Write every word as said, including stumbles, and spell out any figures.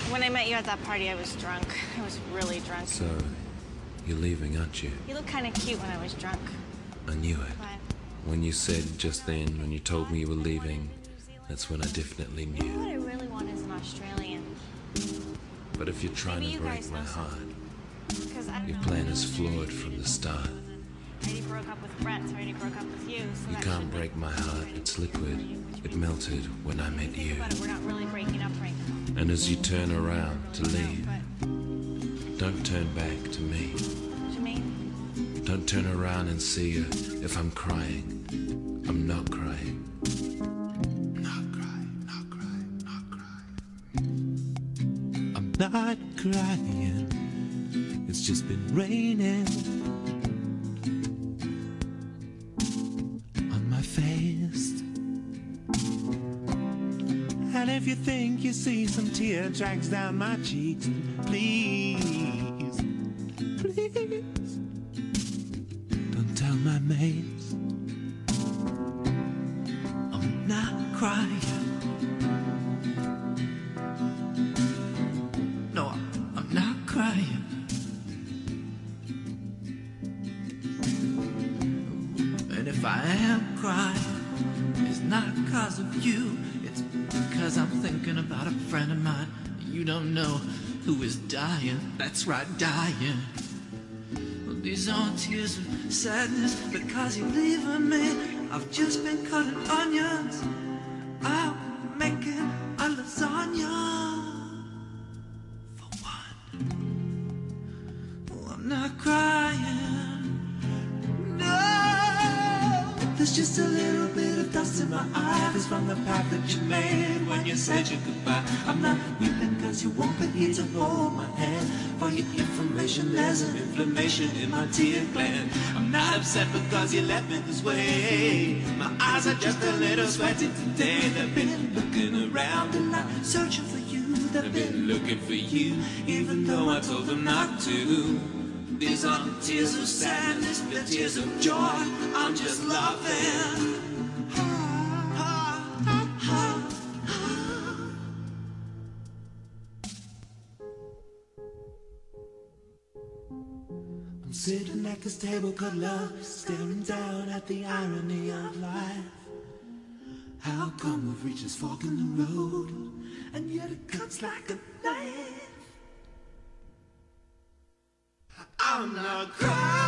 When I met you at that party, I was drunk. I was really drunk. So, you're leaving, aren't you? You looked kind of cute when I was drunk. I knew it. But When you said just then, when you told me you were leaving, that's when I definitely you know knew. what I really want is an Australian. But if you're trying Maybe to you break guys my know heart, Because I don't your know, plan I is really flawed didn't from the do start. I already broke up with Brett, so I already broke up with you. So You that can't should be- break my heart, it's liquid. It melted when I met Think you. about it, we're not really breaking up right now. And as you turn around to Really leave, don't, but don't turn back to me. what you mean? Don't turn around and see you if I'm crying. I'm not crying. Not crying, not crying, not crying. I'm not crying. It's just been raining on my face. And if you think you see some tear tracks down my cheeks, please, please, don't tell my mates I'm not crying. No, I'm not crying. And if I am crying, it's not cause of you. It's because I'm thinking about a friend of mine you don't know who is dying. That's right, dying. Well, these aren't tears of sadness because you're leaving me. I've just been cutting onions. I'm making a lasagna for one. Oh, I'm not crying. No, there's just a little bit of dust in my eyes from the path that you made when you said your goodbye. I'm not weeping cause you won't be here to hold my hand. For your information, there's an inflammation in my tear gland. I'm not upset because you left me this way. My eyes are just a little sweaty today. They've been looking around and I'm searching for you. They've been looking for you, even though I told them not to. These aren't tears of sadness, they're tears of joy. I'm just loving. I'm sitting at this table called love, staring down at the irony of life. How come we've reached this fork in the road, and yet it cuts like a knife? I'm not crying.